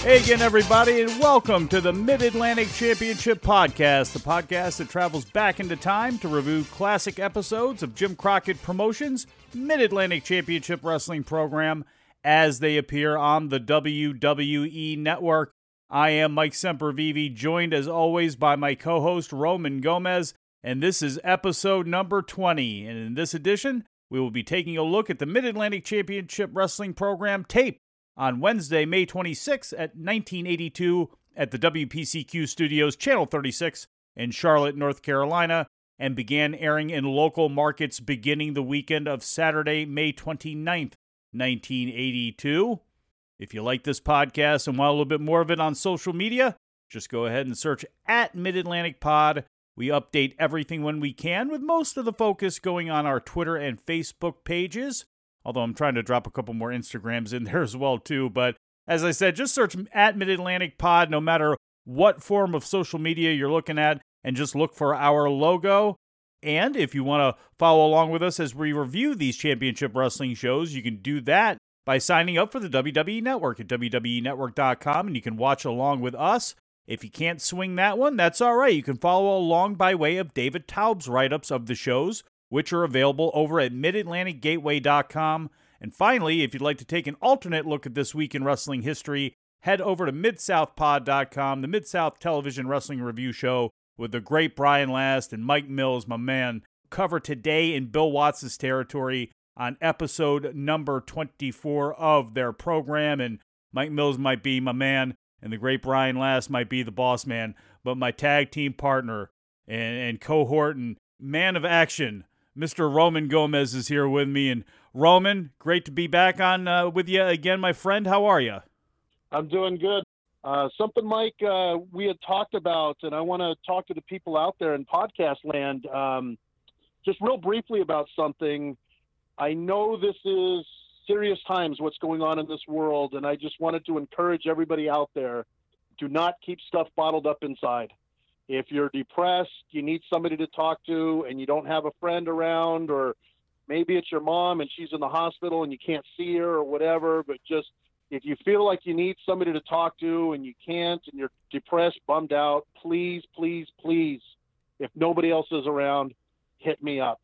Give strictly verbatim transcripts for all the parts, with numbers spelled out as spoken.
Hey again, everybody, and welcome to the Mid-Atlantic Championship Podcast, the podcast that travels back into time to review classic episodes of Jim Crockett Promotions' Mid-Atlantic Championship Wrestling program as they appear on the W W E Network. I am Mike Sempervive, joined as always by my co-host Roman Gomez, and this is episode number twenty. And in this edition, we will be taking a look at the Mid-Atlantic Championship Wrestling program tape on Wednesday, May twenty-sixth at nineteen eighty-two at the W P C Q Studios, Channel thirty-six in Charlotte, North Carolina, and began airing in local markets beginning the weekend of Saturday, May twenty-ninth, nineteen eighty-two. If you like this podcast and want a little bit more of it on social media, just go ahead and search at Mid-Atlantic Pod. We update everything when we can, with most of the focus going on our Twitter and Facebook pages. Although I'm trying to drop a couple more Instagrams in there as well, too. But as I said, just search at Mid-Atlantic Pod, no matter what form of social media you're looking at, and just look for our logo. And if you want to follow along with us as we review these championship wrestling shows, you can do that by signing up for the W W E Network at W W E network dot com, and you can watch along with us. If you can't swing that one, that's all right. You can follow along by way of David Taub's write-ups of the shows, which are available over at mid atlantic gateway dot com. And finally, if you'd like to take an alternate look at this week in wrestling history, head over to mid south pod dot com, the Mid-South Television Wrestling Review Show with the great Brian Last and Mike Mills, my man, cover today in Bill Watts' territory on episode number twenty-four of their program. And Mike Mills might be my man, and the great Brian Last might be the boss man, but my tag team partner and, and cohort and man of action, Mister Roman Gomez, is here with me. And Roman, great to be back on uh, with you again, my friend. How are you? I'm doing good. Uh, something, Mike, uh, we had talked about, and I want to talk to the people out there in podcast land, um, just real briefly about something. I know this is serious times, what's going on in this world, and I just wanted to encourage everybody out there, do not keep stuff bottled up inside. If you're depressed, you need somebody to talk to, and you don't have a friend around, or maybe it's your mom and she's in the hospital and you can't see her or whatever, but just if you feel like you need somebody to talk to and you can't and you're depressed, bummed out, please, please, please, if nobody else is around, hit me up.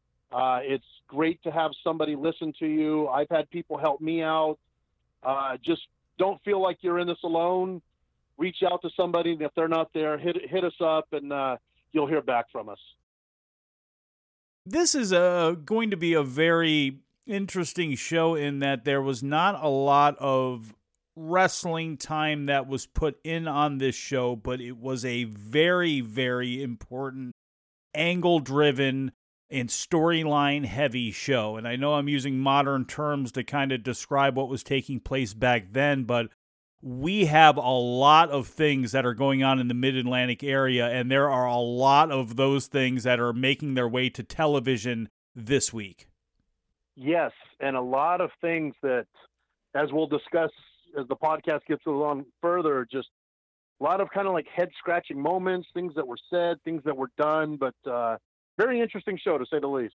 Uh, it's great to have somebody listen to you. I've had people help me out. Uh, just don't feel like you're in this alone. Reach out to somebody, and if they're not there, hit hit us up, and uh, you'll hear back from us. This is a, going to be a very interesting show in that there was not a lot of wrestling time that was put in on this show, but it was a very, very important angle-driven and storyline-heavy show. And I know I'm using modern terms to kind of describe what was taking place back then, but we have a lot of things that are going on in the Mid-Atlantic area, and there are a lot of those things that are making their way to television this week. Yes, and a lot of things that, as we'll discuss as the podcast gets along further, just a lot of kind of like head-scratching moments, things that were said, things that were done, but uh, very interesting show, to say the least.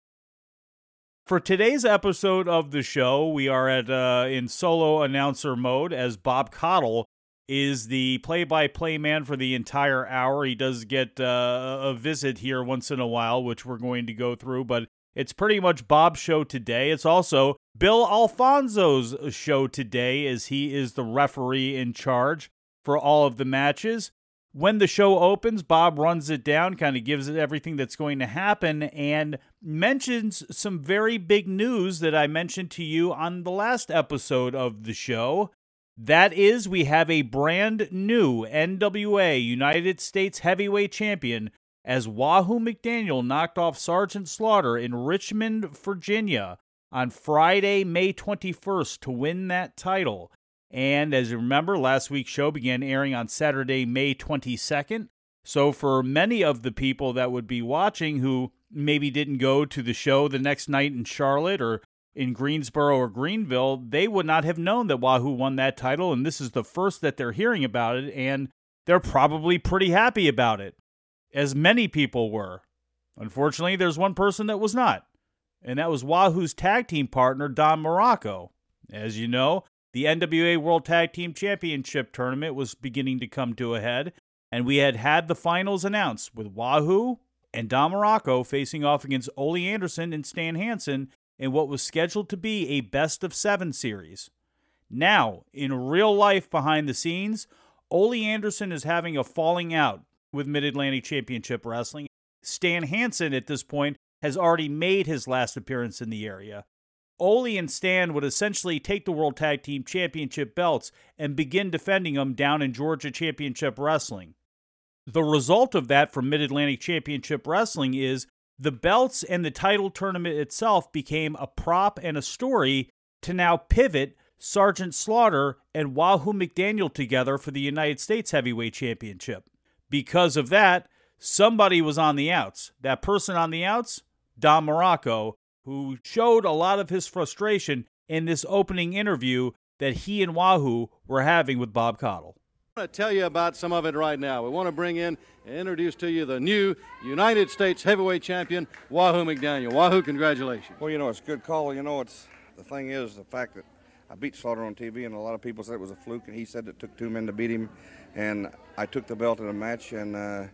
For today's episode of the show, we are at uh, in solo announcer mode, as Bob Caudle is the play-by-play man for the entire hour. He does get uh, a visit here once in a while, which we're going to go through, but it's pretty much Bob's show today. It's also Bill Alfonso's show today, as he is the referee in charge for all of the matches. When the show opens, Bob runs it down, kind of gives it everything that's going to happen, and mentions some very big news that I mentioned to you on the last episode of the show. That is, we have a brand new N W A United States Heavyweight Champion, as Wahoo McDaniel knocked off Sergeant Slaughter in Richmond, Virginia on Friday, May twenty-first to win that title. And as you remember, last week's show began airing on Saturday, May twenty-second. So for many of the people that would be watching who maybe didn't go to the show the next night in Charlotte or in Greensboro or Greenville, they would not have known that Wahoo won that title, and this is the first that they're hearing about it, and they're probably pretty happy about it, as many people were. Unfortunately, there's one person that was not, and that was Wahoo's tag team partner, Don Morocco. As you know, The N W A World Tag Team Championship tournament was beginning to come to a head, and we had had the finals announced with Wahoo and Don Morocco facing off against Ole Anderson and Stan Hansen in what was scheduled to be a best-of-seven series. Now, in real life behind the scenes, Ole Anderson is having a falling out with Mid-Atlantic Championship Wrestling. Stan Hansen, at this point, has already made his last appearance in the area. Ole and Stan would essentially take the World Tag Team Championship belts and begin defending them down in Georgia Championship Wrestling. The result of that for Mid-Atlantic Championship Wrestling is the belts and the title tournament itself became a prop and a story to now pivot Sergeant Slaughter and Wahoo McDaniel together for the United States Heavyweight Championship. Because of that, somebody was on the outs. That person on the outs, Don Morocco, who showed a lot of his frustration in this opening interview that he and Wahoo were having with Bob Caudle. I want to tell you about some of it right now. We want to bring in and introduce to you the new United States Heavyweight Champion, Wahoo McDaniel. Wahoo, congratulations. Well, you know, it's a good call. You know, it's the thing is the fact that I beat Slaughter on T V, and a lot of people said it was a fluke, and he said it took two men to beat him, and I took the belt in a match, and uh,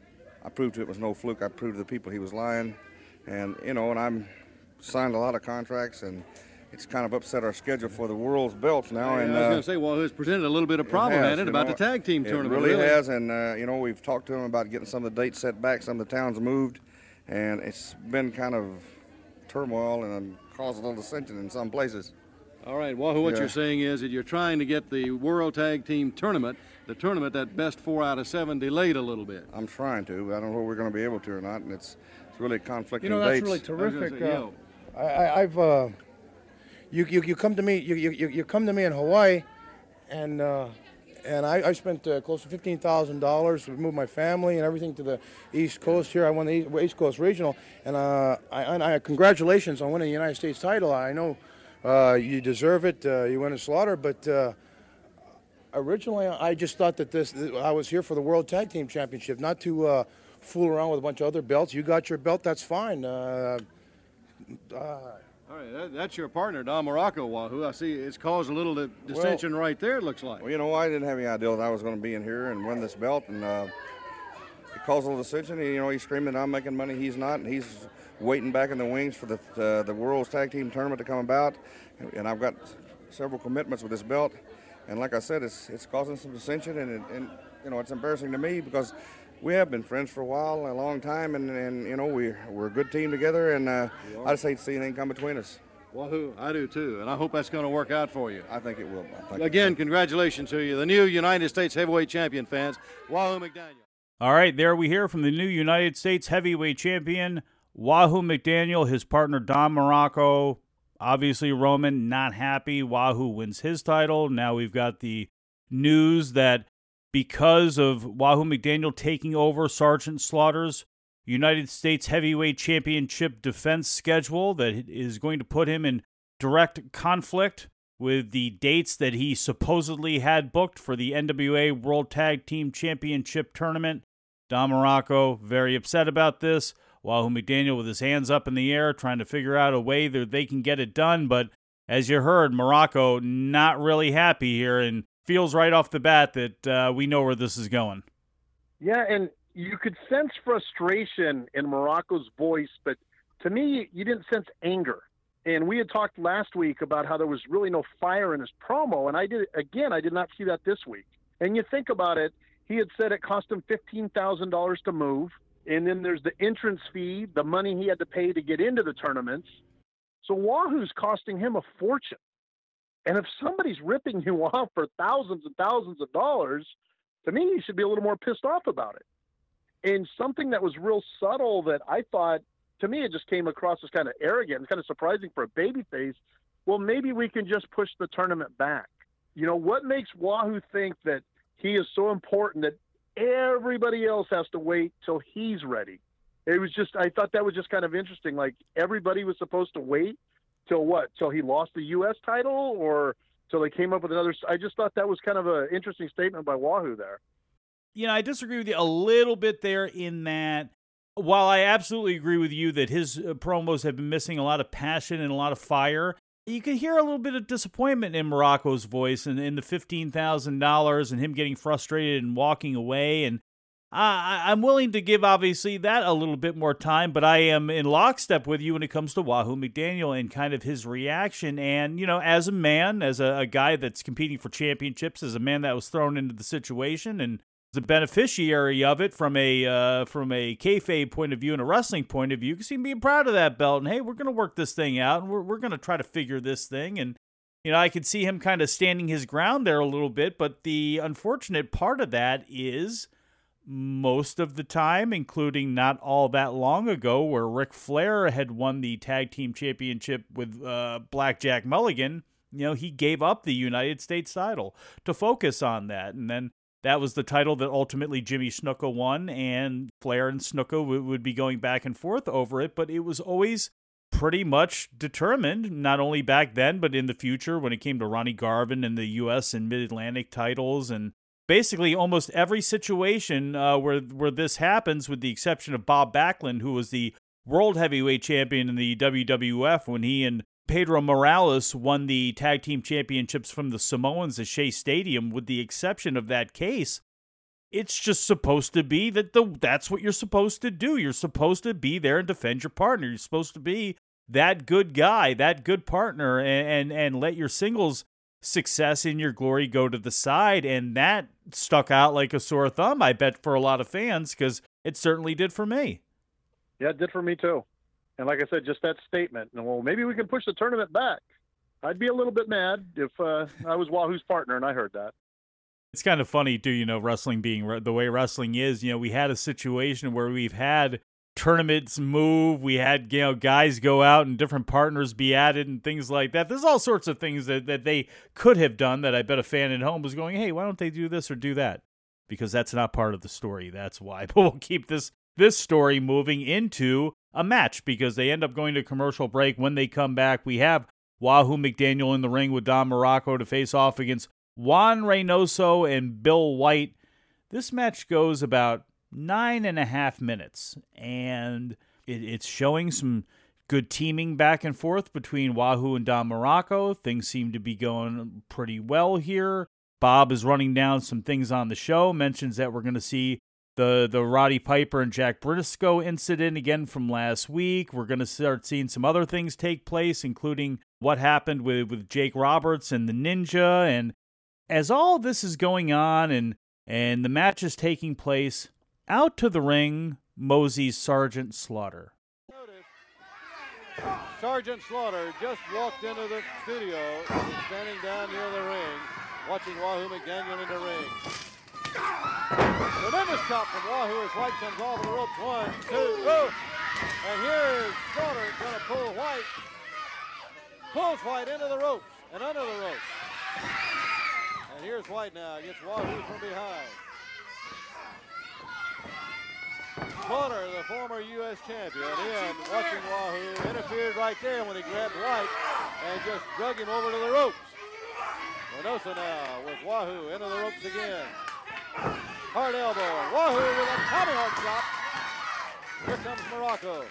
I proved it was no fluke. I proved to the people he was lying, and, you know, and I'm signed a lot of contracts, and it's kind of upset our schedule for the world's belts now. Yeah, and I was uh, going to say, well, it's presented a little bit of problem, has, hasn't it, about know, the tag team it tournament. Really, really has, and, uh, you know, we've talked to him about getting some of the dates set back, some of the towns moved, and it's been kind of turmoil and caused a little dissension in some places. All right, Wahoo, what Yeah. you're saying is that you're trying to get the World Tag Team Tournament, the tournament that best four out of seven, delayed a little bit. I'm trying to, but I don't know if we're going to be able to or not, and it's it's really conflicting You know, that's dates. really I was gonna terrific. say, Uh, yo. I, I, I've uh, you, you you come to me you you, you come to me in Hawaii, and uh, and I, I spent uh, close to fifteen thousand dollars to move my family and everything to the East Coast here. I won the East, East Coast Regional, and uh, I, and I congratulations on winning the United States title. I know uh, you deserve it. Uh, you win a Slaughter, but. Uh, Originally, I just thought that this I was here for the World Tag Team Championship, not to uh, fool around with a bunch of other belts. You got your belt, that's fine. Uh, uh, All right, that, that's your partner, Don Morocco, Wahoo. I see it's caused a little di- dissension right there, it looks like. Well, you know, I didn't have any idea that I was going to be in here and win this belt, and uh, it caused a little dissension. You know, he's screaming I'm making money, he's not, and he's waiting back in the wings for the uh, the World's Tag Team Tournament to come about, and I've got several commitments with this belt. And like I said, it's it's causing some dissension, and, it, and you know, it's embarrassing to me because we have been friends for a while, a long time, and, and you know, we, we're a good team together, and uh, I just hate to see anything come between us. Wahoo, I do too, and I hope that's going to work out for you. I think it will. I think Again, congratulations to you, the new United States Heavyweight Champion, fans, Wahoo McDaniel. All right, there we hear from the new United States Heavyweight Champion, Wahoo McDaniel, his partner Don Morocco. Obviously, Roman not happy. Wahoo wins his title. Now we've got the news that because of Wahoo McDaniel taking over Sergeant Slaughter's United States Heavyweight Championship defense schedule, that is going to put him in direct conflict with the dates that he supposedly had booked for the N W A World Tag Team Championship tournament. Don Morocco very upset about this. Wahoo McDaniel with his hands up in the air trying to figure out a way that they can get it done. But as you heard, Morocco not really happy here and feels right off the bat that uh, we know where this is going. Yeah, and you could sense frustration in Morocco's voice, but to me, you didn't sense anger. And we had talked last week about how there was really no fire in his promo, and I did again, I did not see that this week. And you think about it, he had said it cost him fifteen thousand dollars to move. And then there's the entrance fee, the money he had to pay to get into the tournaments. So Wahoo's costing him a fortune. And if somebody's ripping you off for thousands and thousands of dollars, to me, you should be a little more pissed off about it. And something that was real subtle that I thought, to me, it just came across as kind of arrogant and kind of surprising for a babyface. Well, maybe we can just push the tournament back. You know, what makes Wahoo think that he is so important that everybody else has to wait till he's ready? It was just, I thought that was just kind of interesting. Like everybody was supposed to wait till what? Till he lost the U S title or till they came up with another. I just thought that was kind of an interesting statement by Wahoo there. You know, I disagree with you a little bit there in that while I absolutely agree with you that his uh, promos have been missing a lot of passion and a lot of fire, You could hear a little bit of disappointment in Muraco's voice and in the fifteen thousand dollars and him getting frustrated and walking away. And I, I'm willing to give, obviously, that a little bit more time, but I am in lockstep with you when it comes to Wahoo McDaniel and kind of his reaction. And, you know, as a man, as a, a guy that's competing for championships, as a man that was thrown into the situation and the beneficiary of it from a uh, from a kayfabe point of view and a wrestling point of view, you can see him being proud of that belt. And, hey, we're going to work this thing out, and we're, we're going to try to figure this thing. And, you know, I could see him kind of standing his ground there a little bit, but the unfortunate part of that is most of the time, including not all that long ago, where Ric Flair had won the tag team championship with uh, Blackjack Mulligan, you know, he gave up the United States title to focus on that. And then that was the title that ultimately Jimmy Snuka won, and Flair and Snuka w- would be going back and forth over it. But it was always pretty much determined, not only back then, but in the future when it came to Ronnie Garvin and the U S and Mid-Atlantic titles, and basically almost every situation uh, where where this happens, with the exception of Bob Backlund, who was the world heavyweight champion in the W W F when he and Pedro Morales won the tag team championships from the Samoans at Shea Stadium. With the exception of that case, it's just supposed to be that the that's what you're supposed to do. You're supposed to be there and defend your partner. You're supposed to be that good guy, that good partner, and and, and let your singles success in your glory go to the side. And that stuck out like a sore thumb, I bet, for a lot of fans, because it certainly did for me. Yeah, it did for me too. And like I said, just that statement, and well, maybe we can push the tournament back. I'd be a little bit mad if uh, I was Wahoo's partner and I heard that. It's kind of funny too, you know, wrestling being re- the way wrestling is. You know, we had a situation where we've had tournaments move, we had, you know, guys go out and different partners be added and things like that. There's all sorts of things that, that they could have done that I bet a fan at home was going, hey, why don't they do this or do that? Because that's not part of the story. That's why. But we'll keep this this story moving into a match, because they end up going to commercial break. When they come back, we have Wahoo McDaniel in the ring with Don Muraco to face off against Juan Reynoso and Bill White. This match goes about nine and a half minutes, and it, it's showing some good teaming back and forth between Wahoo and Don Muraco. Things seem to be going pretty well here. Bob is running down some things on the show, mentions that we're going to see the, the Roddy Piper and Jack Briscoe incident again from last week. We're going to start seeing some other things take place, including what happened with, with Jake Roberts and the Ninja. And as all this is going on and, and the match is taking place, out to the ring, moseys Sergeant Slaughter. Sergeant Slaughter just walked into the studio and is standing down near the ring, watching Wahoo McDaniel in the ring. Tremendous chop from Wahoo as White comes off the ropes. One, two, oh! And here is Slaughter going to pull White. Pulls White into the ropes and under the ropes. And here's White now against Wahoo from behind. Slaughter, the former U S champion, in watching Wahoo, interfered right there when he grabbed White and just drug him over to the ropes. Reynoso now with Wahoo into the ropes again. Hard elbow. Wahoo with a tomahawk chop. Here comes Muraco.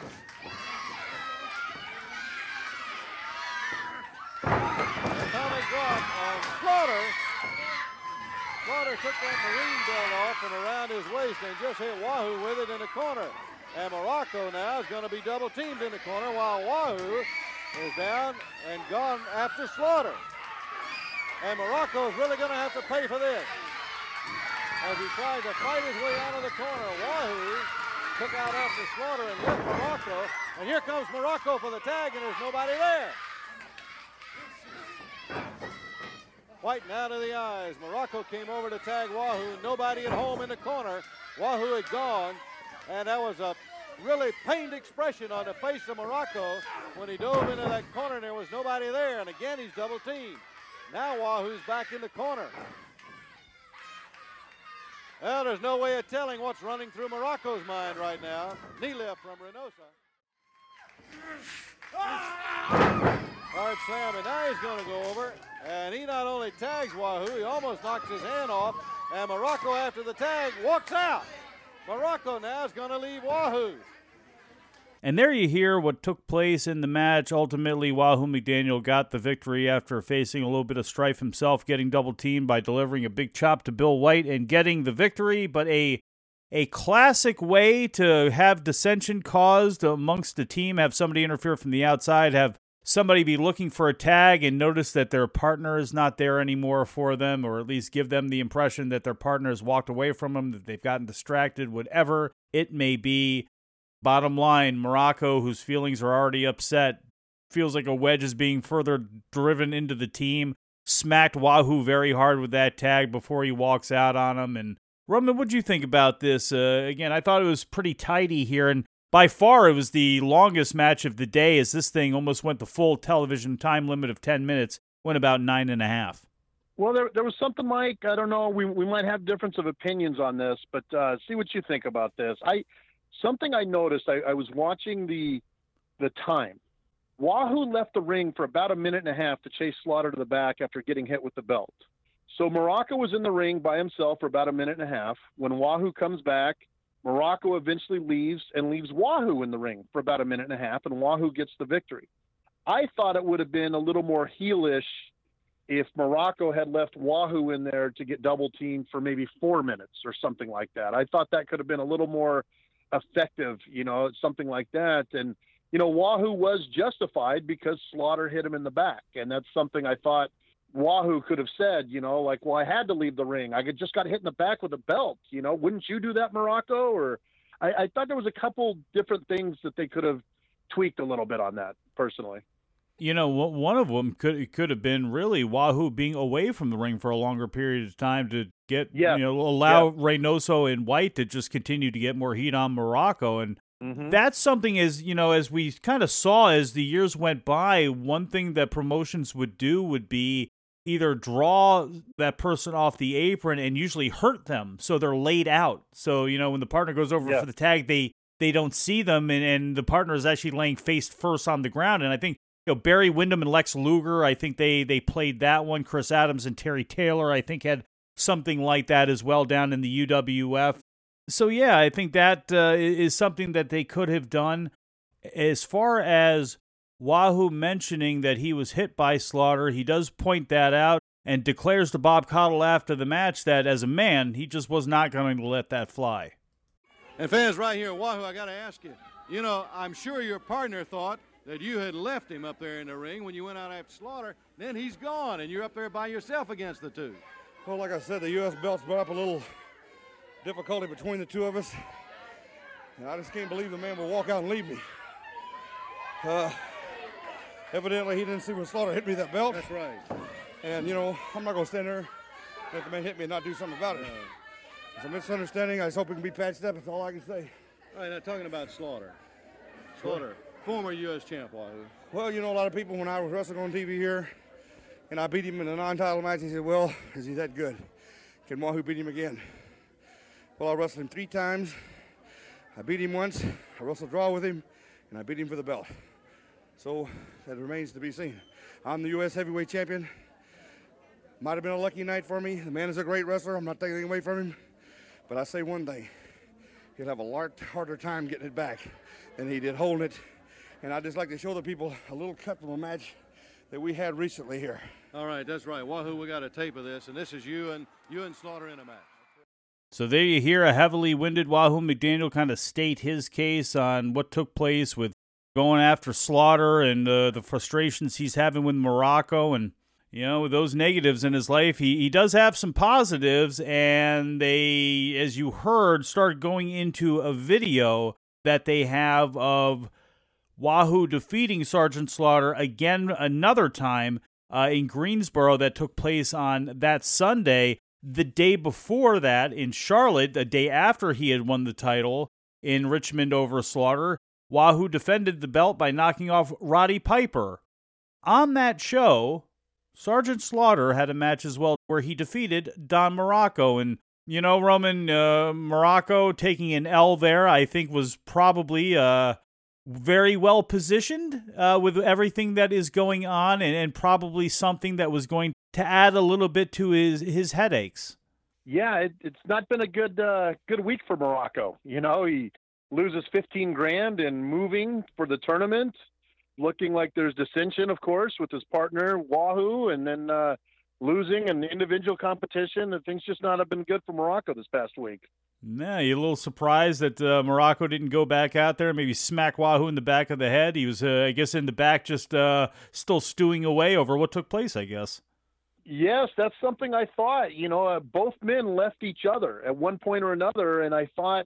Atomic drop on Slaughter. Slaughter took that Marine belt off from around his waist and just hit Wahoo with it in the corner. And Muraco now is going to be double teamed in the corner while Wahoo is down and gone after Slaughter. And Muraco is really going to have to pay for this. As he tried to fight his way out of the corner, Wahoo took out after Slaughter and left Muraco. And here comes Muraco for the tag, and there's nobody there. White now to the eyes. Muraco came over to tag Wahoo. Nobody at home in the corner. Wahoo had gone, and that was a really pained expression on the face of Muraco when he dove into that corner and there was nobody there. And again, he's double teamed. Now Wahoo's back in the corner. Well, there's no way of telling what's running through Muraco's mind right now. Knee lift from Reynoso. Hard slam, and now he's going to go over. And he not only tags Wahoo, he almost knocks his hand off. And Muraco, after the tag, walks out. Muraco now is going to leave Wahoo. And there you hear what took place in the match. Ultimately, Wahoo McDaniel got the victory after facing a little bit of strife himself, getting double-teamed by delivering a big chop to Bill White and getting the victory. But a a classic way to have dissension caused amongst the team, have somebody interfere from the outside, have somebody be looking for a tag and notice that their partner is not there anymore for them, or at least give them the impression that their partner has walked away from them, that they've gotten distracted, whatever it may be. Bottom line, Muraco, whose feelings are already upset, feels like a wedge is being further driven into the team, smacked Wahoo very hard with that tag before he walks out on him. And Roman, what do you think about this? Uh, again, I thought it was pretty tidy here, and by far, it was the longest match of the day, as this thing almost went the full television time limit of ten minutes, went about nine and a half. Well, there there was something like, I don't know, we we might have difference of opinions on this, but uh, see what you think about this. I Something I noticed, I, I was watching the the time. Wahoo left the ring for about a minute and a half to chase Slaughter to the back after getting hit with the belt. So Muraco was in the ring by himself for about a minute and a half. When Wahoo comes back, Muraco eventually leaves and leaves Wahoo in the ring for about a minute and a half, and Wahoo gets the victory. I thought it would have been a little more heelish if Muraco had left Wahoo in there to get double teamed for maybe four minutes or something like that. I thought that could have been a little more effective, you know, something like that. And, you know, Wahoo was justified because Slaughter hit him in the back. And that's something I thought Wahoo could have said, you know, like, well, I had to leave the ring. I just got hit in the back with a belt. You know, wouldn't you do that, Muraco? Or I, I thought there was a couple different things that they could have tweaked a little bit on that, personally. You know, one of them could could have been really Wahoo being away from the ring for a longer period of time to get, yeah. you know, allow yeah. Reynoso and White to just continue to get more heat on Muraco. And mm-hmm. that's something, as, you know, as we kind of saw as the years went by, one thing that promotions would do would be either draw that person off the apron and usually hurt them so they're laid out. So, you know, when the partner goes over yeah. for the tag, they they don't see them, and, and the partner is actually laying face first on the ground. And I think, you know, Barry Windham and Lex Luger, I think they they played that one. Chris Adams and Terry Taylor, I think, had something like that as well down in the U W F. So, yeah, I think that uh, is something that they could have done. As far as Wahoo mentioning that he was hit by Slaughter, he does point that out and declares to Bob Caudle after the match that as a man, he just was not going to let that fly. And fans right here, Wahoo, I got to ask you, you know, I'm sure your partner thought that you had left him up there in the ring when you went out after Slaughter. Then he's gone, and you're up there by yourself against the two. Well, like I said, the U S belt's brought up a little difficulty between the two of us. And I just can't believe the man will walk out and leave me. Uh, evidently, he didn't see when Slaughter hit me that belt. That's right. And, you know, I'm not going to stand there and let the man hit me and not do something about it. Yeah. It's a misunderstanding. I just hope it can be patched up. That's all I can say. All right, now talking about Slaughter. Slaughter, former U S champ, Wahoo. Well, you know, a lot of people, when I was wrestling on T V here, and I beat him in a non-title match, he said, well, is he that good? Can Wahoo beat him again? Well, I wrestled him three times. I beat him once. I wrestled draw with him, and I beat him for the belt. So that remains to be seen. I'm the U S heavyweight champion. Might have been a lucky night for me. The man is a great wrestler. I'm not taking anything away from him. But I say one thing. He'll have a lot harder time getting it back than he did holding it. And I'd just like to show the people a little cut from a match that we had recently here. All right, that's right. Wahoo, we got a tape of this, and this is you and you and Slaughter in a match. So there you hear a heavily winded Wahoo McDaniel kind of state his case on what took place with going after Slaughter and uh, the frustrations he's having with Muraco. And, you know, with those negatives in his life, he, he does have some positives. And they, as you heard, start going into a video that they have of Wahoo defeating Sergeant Slaughter again another time uh, in Greensboro that took place on that Sunday. The day before that in Charlotte, the day after he had won the title in Richmond over Slaughter, Wahoo defended the belt by knocking off Roddy Piper. On that show, Sergeant Slaughter had a match as well where he defeated Don Muraco. And, you know, Roman, uh, Muraco taking an L there, I think was probably uh, very well positioned uh, with everything that is going on, and, and probably something that was going to add a little bit to his, his headaches. Yeah, it, it's not been a good uh, good week for Muraco. You know, he loses fifteen grand in moving for the tournament, looking like there's dissension, of course, with his partner, Wahoo, and then uh, losing an individual competition, and things just not have been good for Muraco this past week. Nah, you a little surprised that uh, Muraco didn't go back out there, maybe smack Wahoo in the back of the head. He was, uh, I guess, in the back just uh, still stewing away over what took place, I guess. Yes, that's something I thought. You know, uh, both men left each other at one point or another, and I thought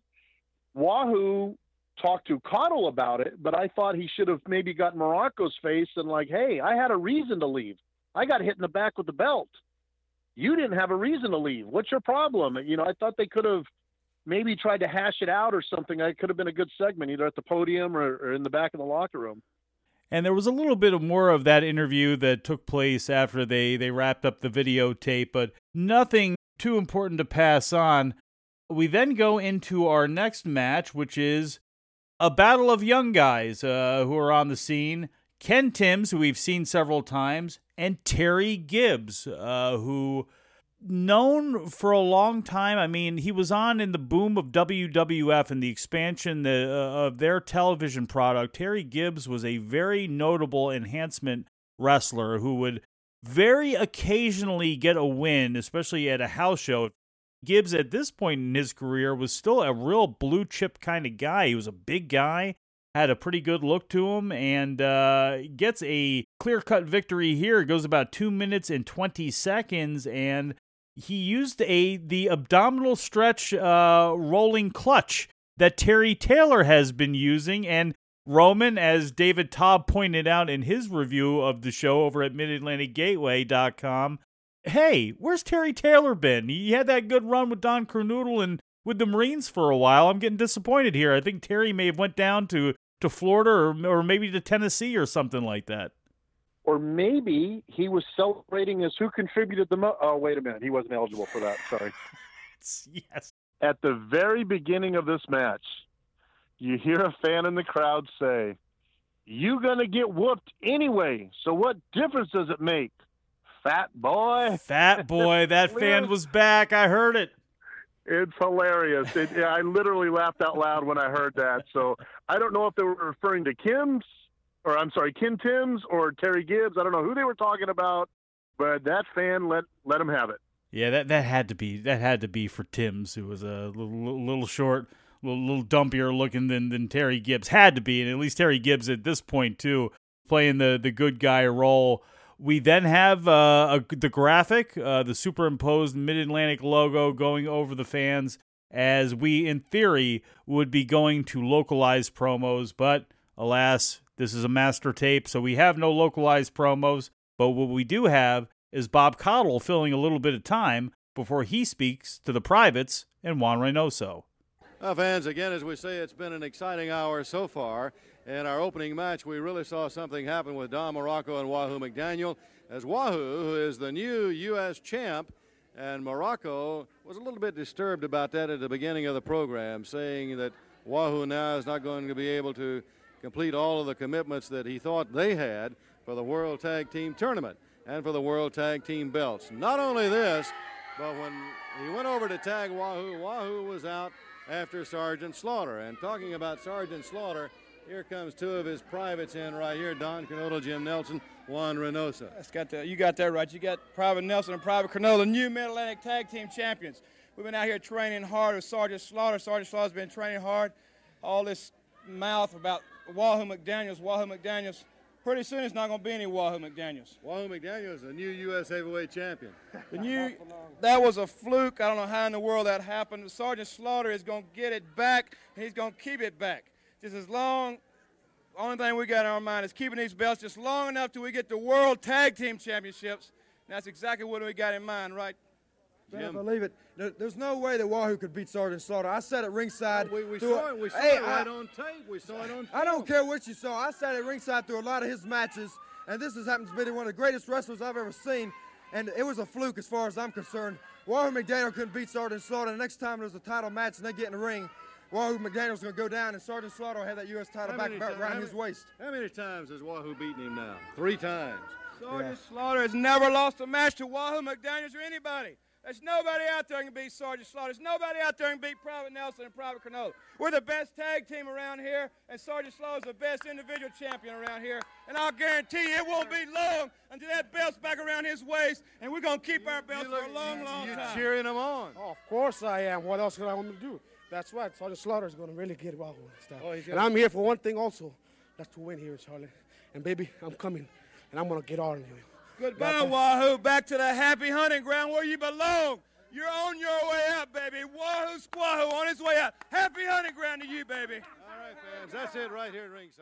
Wahoo talked to Cottle about it, but I thought he should have maybe got Muraco's face and like, hey, I had a reason to leave. I got hit in the back with the belt. You didn't have a reason to leave. What's your problem? You know, I thought they could have maybe tried to hash it out or something. It could have been a good segment, either at the podium or, or in the back of the locker room. And there was a little bit of more of that interview that took place after they, they wrapped up the videotape, but nothing too important to pass on. We then go into our next match, which is a battle of young guys uh, who are on the scene. Ken Timms, who we've seen several times, and Terry Gibbs, uh, who... known for a long time. I mean, he was on in the boom of W W F and the expansion the, uh, of their television product. Terry Gibbs was a very notable enhancement wrestler who would very occasionally get a win, especially at a house show. Gibbs, at this point in his career, was still a real blue-chip kind of guy. He was a big guy, had a pretty good look to him, and uh, gets a clear-cut victory here. It goes about two minutes and twenty seconds, and he used a the abdominal stretch uh, rolling clutch that Terry Taylor has been using. And Roman, as David Taub pointed out in his review of the show over at mid atlantic gateway dot com, hey, where's Terry Taylor been? He had that good run with Don Kernoodle and with the Marines for a while. I'm getting disappointed here. I think Terry may have went down to, to Florida or, or maybe to Tennessee or something like that. Or maybe he was celebrating as who contributed the most. Oh, wait a minute. He wasn't eligible for that. Sorry. Yes. At the very beginning of this match, you hear a fan in the crowd say, "You gonna get whooped anyway, so what difference does it make? Fat boy." Fat boy. That fan was back. I heard it. It's hilarious. It, yeah, I literally laughed out loud when I heard that. So I don't know if they were referring to Kim's, or I'm sorry, Ken Timms or Terry Gibbs. I don't know who they were talking about, but that fan let let him have it. Yeah, that that had to be that had to be for Timms, who was a little, little short, a little, little dumpier looking than than Terry Gibbs. Had to be, and at least Terry Gibbs at this point too, playing the the good guy role. We then have uh, a, the graphic, uh, the superimposed Mid-Atlantic logo going over the fans, as we, in theory, would be going to localized promos, but alas, this is a master tape, so we have no localized promos, but what we do have is Bob Cottle filling a little bit of time before he speaks to the privates and Juan Reynoso. Well, fans, again, as we say, it's been an exciting hour so far. In our opening match, we really saw something happen with Don Muraco and Wahoo McDaniel, as Wahoo, who is the new U S champ, and Muraco was a little bit disturbed about that at the beginning of the program, saying that Wahoo now is not going to be able to complete all of the commitments that he thought they had for the World Tag Team Tournament and for the World Tag Team belts. Not only this, but when he went over to tag Wahoo, Wahoo was out after Sergeant Slaughter. And talking about Sergeant Slaughter, here comes two of his privates in right here, Don Kernoodle, Jim Nelson, Juan Reynoso. That's got the, you got that right. You got Private Nelson and Private Kernoodle, new Mid-Atlantic Tag Team Champions. We've been out here training hard with Sergeant Slaughter. Sergeant Slaughter's been training hard. All this mouth about Wahoo McDaniels, Wahoo McDaniels. Pretty soon it's not going to be any Wahoo McDaniels. Wahoo McDaniels is the new U S heavyweight champion. The new, that was a fluke. I don't know how in the world that happened. Sergeant Slaughter is going to get it back, and he's going to keep it back. Just as long, only thing we got in our mind is keeping these belts just long enough till we get the World Tag Team Championships. And that's exactly what we got in mind, right? Jim? Believe it. There, there's no way that Wahoo could beat Sergeant Slaughter. I sat at ringside. We, we through saw a, it. We saw hey, it right I, on tape. We saw it on film. I don't care what you saw. I sat at ringside through a lot of his matches, and this has happened to be one of the greatest wrestlers I've ever seen. And it was a fluke as far as I'm concerned. Wahoo McDaniel couldn't beat Sergeant Slaughter. The next time there's a title match and they get in the ring, Wahoo McDaniel's going to go down, and Sergeant Slaughter will have that U S title back times, around his waist. How many times has Wahoo beaten him now? Three times. Sergeant yeah. Slaughter has never lost a match to Wahoo McDaniels or anybody. There's nobody out there who can beat Sergeant Slaughter. There's nobody out there who can beat Private Nelson and Private Canola. We're the best tag team around here, and Sergeant Slaughter's the best individual champion around here. And I'll guarantee you it won't be long until that belt's back around his waist, and we're going to keep our belts for a long, long You're time. cheering him on. Oh, of course I am. What else could I want to do? That's right. Sergeant Slaughter is going to really get Wahoo and stuff. Oh, he's and gonna- I'm here for one thing also. That's to win here in Charlotte. And, baby, I'm coming, and I'm going to get on you. Goodbye, Wahoo. Back to the happy hunting ground where you belong. You're on your way out, baby. Wahoo Squahoo on his way out. Happy hunting ground to you, baby. All right, fans, that's it right here at ringside.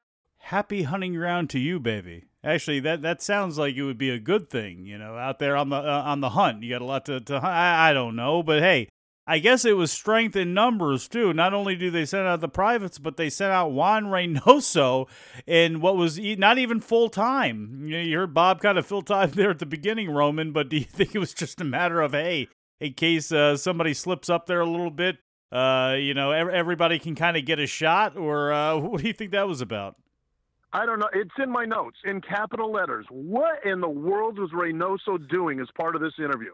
Happy hunting ground to you, baby. Actually, that, that sounds like it would be a good thing, you know, out there on the uh, on the hunt. You got a lot to, to hunt. I, I don't know, but hey, I guess it was strength in numbers, too. Not only do they send out the privates, but they sent out Juan Reynoso in what was e- not even full-time. You know, you heard Bob kind of fill time there at the beginning, Roman, but do you think it was just a matter of, hey, in case uh, somebody slips up there a little bit, uh, you know, ev- everybody can kind of get a shot? Or uh, what do you think that was about? I don't know. It's in my notes in capital letters. What in the world was Reynoso doing as part of this interview?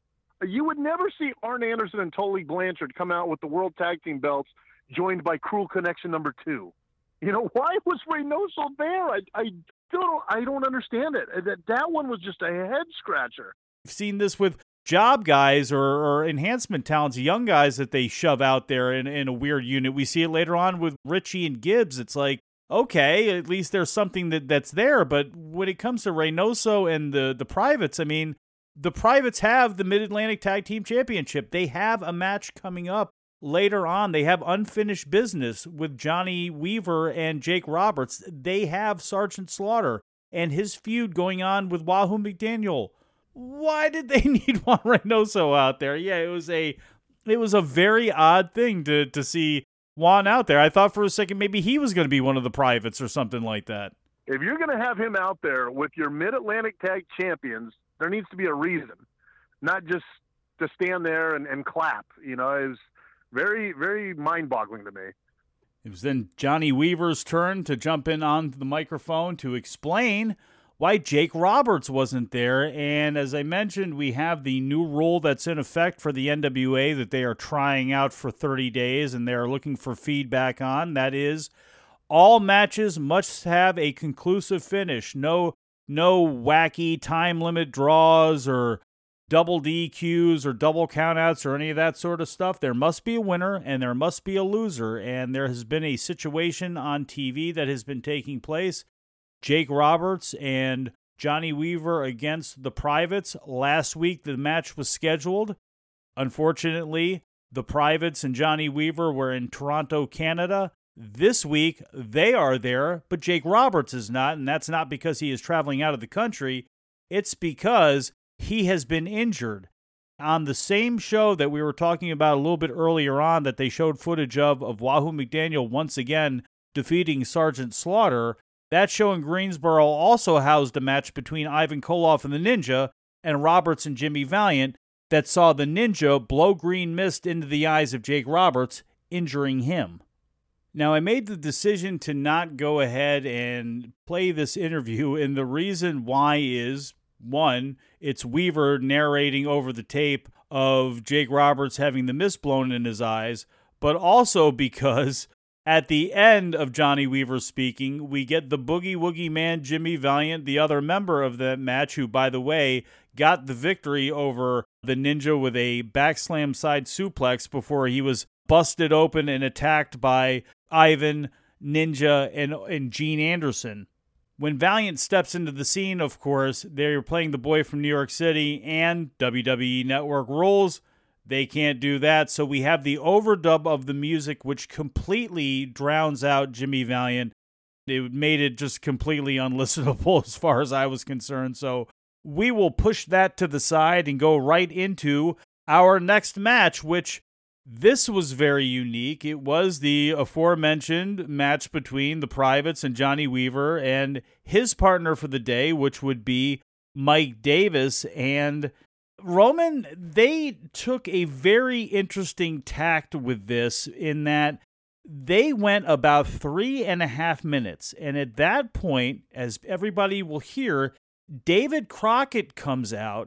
You would never see Arn Anderson and Tully Blanchard come out with the World Tag Team belts joined by Cruel Connection number two. You know, why was Reynoso there? I, I still don't, I don't understand it. That, that one was just a head scratcher. I've seen this with job guys or, or enhancement talents, young guys that they shove out there in, in a weird unit. We see it later on with Richie and Gibbs. It's like, okay, at least there's something that, that's there. But when it comes to Reynoso and the, the privates, I mean, the privates have the Mid-Atlantic Tag Team Championship. They have a match coming up later on. They have unfinished business with Johnny Weaver and Jake Roberts. They have Sergeant Slaughter and his feud going on with Wahoo McDaniel. Why did they need Juan Reynoso out there? Yeah, it was a it was a very odd thing to, to see Juan out there. I thought for a second maybe he was going to be one of the privates or something like that. If you're going to have him out there with your Mid-Atlantic Tag Champions, there needs to be a reason, not just to stand there and, and clap. You know, it was very, very mind-boggling to me. It was then Johnny Weaver's turn to jump in onto the microphone to explain why Jake Roberts wasn't there. And as I mentioned, we have the new rule that's in effect for the N W A that they are trying out for thirty days and they're looking for feedback on. That is, all matches must have a conclusive finish. No No wacky time limit draws or double D Qs or double countouts or any of that sort of stuff. There must be a winner and there must be a loser. And there has been a situation on T V that has been taking place. Jake Roberts and Johnny Weaver against the privates. Last week, the match was scheduled. Unfortunately, the privates and Johnny Weaver were in Toronto, Canada. This week, they are there, but Jake Roberts is not, and that's not because he is traveling out of the country. It's because he has been injured. On the same show that we were talking about a little bit earlier on that they showed footage of, of Wahoo McDaniel once again defeating Sergeant Slaughter, that show in Greensboro also housed a match between Ivan Koloff and the Ninja and Roberts and Jimmy Valiant that saw the Ninja blow green mist into the eyes of Jake Roberts, injuring him. Now, I made the decision to not go ahead and play this interview, and the reason why is, one, it's Weaver narrating over the tape of Jake Roberts having the mist blown in his eyes, but also because at the end of Johnny Weaver speaking, we get the Boogie Woogie Man, Jimmy Valiant, the other member of that match, who, by the way, got the victory over the Ninja with a backslam side suplex before he was busted open and attacked by Ivan, Ninja, and, and Gene Anderson. When Valiant steps into the scene, of course, they're playing the boy from New York City and W W E Network rules. They can't do that, so we have the overdub of the music, which completely drowns out Jimmy Valiant. It made it just completely unlistenable as far as I was concerned, so we will push that to the side and go right into our next match, which this was very unique. It was the aforementioned match between the Privates and Johnny Weaver and his partner for the day, which would be Mike Davis. And Roman, they took a very interesting tact with this in that they went about three and a half minutes. And at that point, as everybody will hear, David Crockett comes out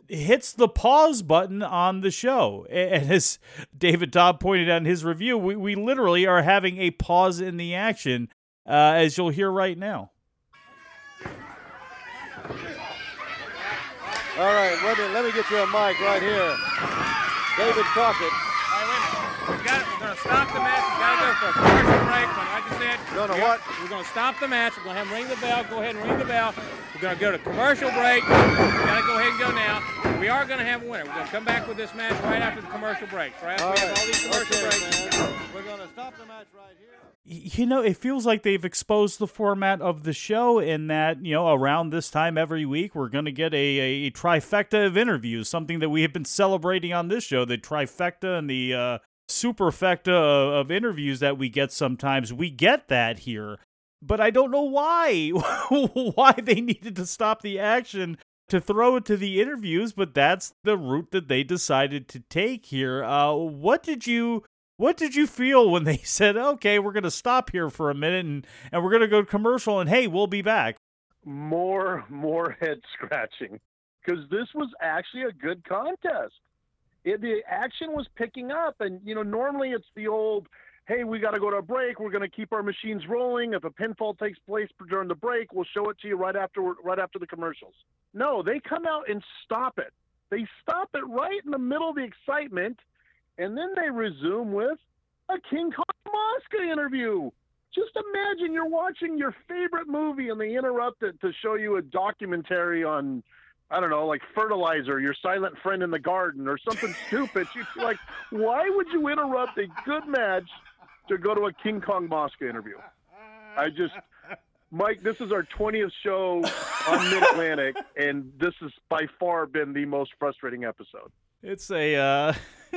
hits the pause button on the show. And as David Dobb pointed out in his review, we, we literally are having a pause in the action, uh, as you'll hear right now. All right, let me, let me get you a mic right here. David Crockett. All right, wait a minute. We got it. We're going to stop the match. We got to go for a commercial break. But like I said, No, no, we're, what? We're going to stop the match. We're going to have them ring the bell. Go ahead and ring the bell. We're going to go to commercial break. We got to go ahead and go now. We are going to have a winner. We're going to come back with this match right after the commercial break. Right after All we right. have all these commercial Okay, breaks. man. We're going to stop the match right here. You know, it feels like they've exposed the format of the show in that, you know, around this time every week, we're going to get a, a trifecta of interviews, something that we have been celebrating on this show, the trifecta and the uh, superfecta of, of interviews that we get sometimes. We get that here, but I don't know why, why they needed to stop the action to throw it to the interviews, but that's the route that they decided to take here. Uh, what did you... What did you feel when they said, okay, we're going to stop here for a minute and, and we're going to go to commercial and, hey, we'll be back? More, more head scratching, because this was actually a good contest. It, the action was picking up, and, you know, normally it's the old, hey, we got to go to a break. We're going to keep our machines rolling. If a pinfall takes place during the break, we'll show it to you right after, right after the commercials. No, they come out and stop it. They stop it right in the middle of the excitement. And then they resume with a King Kong Mosca interview. Just imagine you're watching your favorite movie and they interrupt it to show you a documentary on, I don't know, like fertilizer, your silent friend in the garden, or something stupid. You're like, why would you interrupt a good match to go to a King Kong Mosca interview? I just, Mike, this is our twentieth show on Mid-Atlantic, and this has by far been the most frustrating episode. It's a, uh,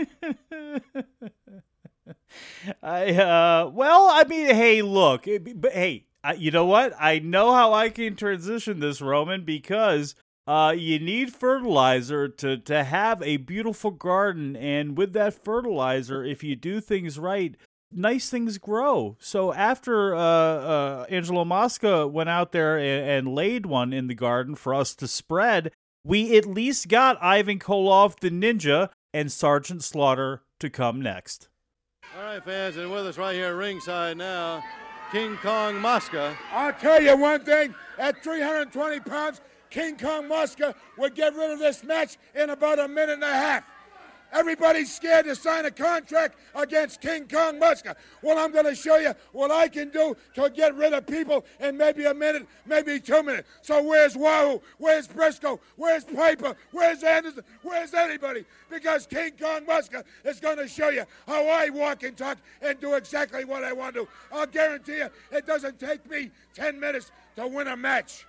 I, uh, well, I mean, hey, look, it, but hey, I, you know what? I know how I can transition this, Roman, because, uh, you need fertilizer to, to have a beautiful garden. And with that fertilizer, if you do things right, nice things grow. So after, uh, uh, Angelo Mosca went out there and, and laid one in the garden for us to spread, we at least got Ivan Koloff, the Ninja, and Sergeant Slaughter to come next. All right, fans, and with us right here at ringside now, King Kong Mosca. I'll tell you one thing, at three hundred twenty pounds, King Kong Mosca would get rid of this match in about a minute and a half. Everybody's scared to sign a contract against King Kong Mosca. Well, I'm going to show you what I can do to get rid of people in maybe a minute, maybe two minutes. So where's Wahoo? Where's Briscoe? Where's Piper? Where's Anderson? Where's anybody? Because King Kong Mosca is going to show you how I walk and talk and do exactly what I want to do. I'll guarantee you it doesn't take me ten minutes to win a match.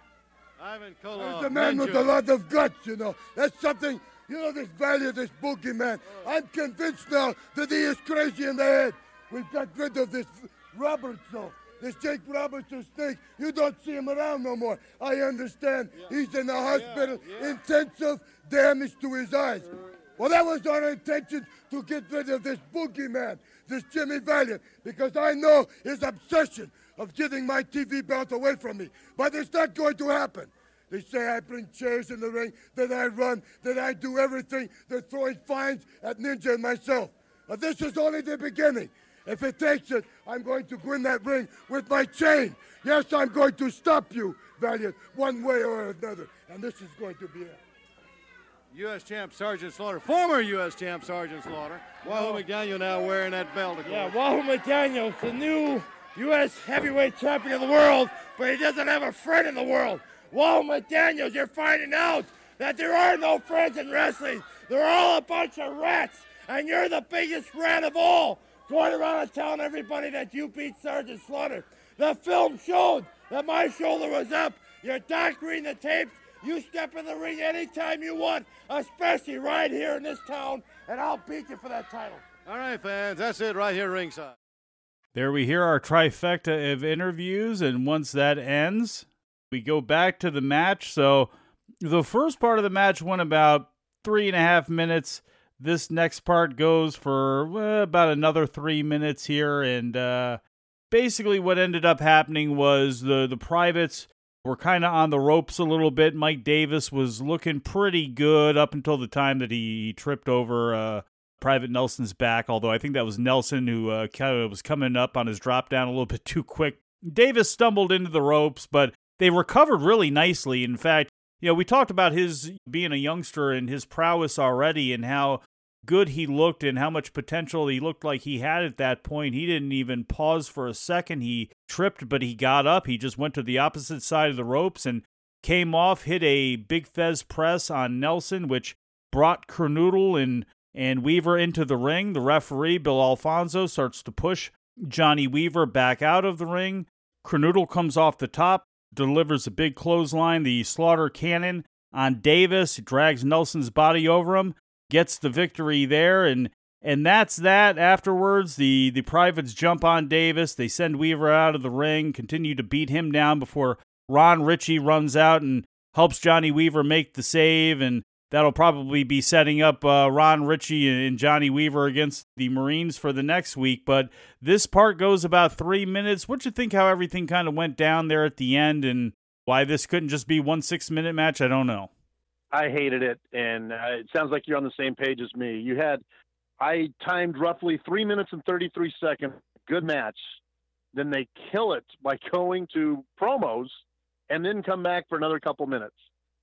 Ivan Koloff. He's a man with a lot of guts, you know. That's something... You know this value, this boogeyman. I'm convinced now that he is crazy in the head. We've got rid of this Roberts, though. This Jake Roberts snake. You don't see him around no more. I understand. Yeah. He's in the hospital, yeah, yeah. Intensive damage to his eyes. Well, that was our intention, to get rid of this boogeyman, this Jimmy Valiant, because I know his obsession of getting my T V belt away from me. But it's not going to happen. They say I bring chairs in the ring, that I run, that I do everything. They're throwing fines at Ninja and myself. But this is only the beginning. If it takes it, I'm going to win that ring with my chain. Yes, I'm going to stop you, Valiant, one way or another. And this is going to be it. U S Champ Sergeant Slaughter, former U S Champ Sergeant Slaughter. Wahoo McDaniel now wearing that belt. Yeah, Wahoo McDaniel's the new U S heavyweight champion of the world, but he doesn't have a friend in the world. Wahoo McDaniels, you're finding out that there are no friends in wrestling. They're all a bunch of rats, and you're the biggest rat of all, going around and telling everybody that you beat Sergeant Slaughter. The film showed that my shoulder was up. You're doctoring the tapes. You step in the ring anytime you want, especially right here in this town, and I'll beat you for that title. All right, fans, that's it right here ringside. There we hear our trifecta of interviews, and once that ends, we go back to the match. So the first part of the match went about three and a half minutes. This next part goes for well, about another three minutes here. And uh, basically what ended up happening was the, the privates were kind of on the ropes a little bit. Mike Davis was looking pretty good up until the time that he tripped over uh, Private Nelson's back, although I think that was Nelson who uh, kind of was coming up on his drop down a little bit too quick. Davis stumbled into the ropes, but they recovered really nicely. In fact, you know, we talked about his being a youngster and his prowess already and how good he looked and how much potential he looked like he had at that point. He didn't even pause for a second. He tripped, but he got up. He just went to the opposite side of the ropes and came off, hit a big Fez press on Nelson, which brought Kernodle and, and Weaver into the ring. The referee, Bill Alfonso, starts to push Johnny Weaver back out of the ring. Kernodle comes off the top, delivers a big clothesline, the Slaughter Cannon on Davis, drags Nelson's body over him, gets the victory there, and and that's that. Afterwards, the, the Privates jump on Davis. They send Weaver out of the ring, continue to beat him down before Ron Ritchie runs out and helps Johnny Weaver make the save, and that'll probably be setting up uh, Ron Ritchie and Johnny Weaver against the Marines for the next week. But this part goes about three minutes. What'd you think how everything kind of went down there at the end, and why this couldn't just be one six-minute match? I don't know. I hated it, and uh, it sounds like you're on the same page as me. You had, I timed roughly three minutes and thirty-three seconds, good match. Then they kill it by going to promos and then come back for another couple minutes.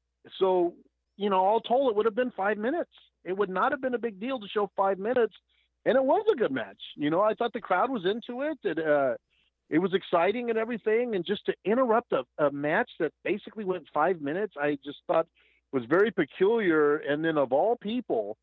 So, you know, all told, it would have been five minutes. It would not have been a big deal to show five minutes, and it was a good match. You know, I thought the crowd was into it. It, uh, it was exciting and everything, and just to interrupt a, a match that basically went five minutes, I just thought was very peculiar. And then of all people,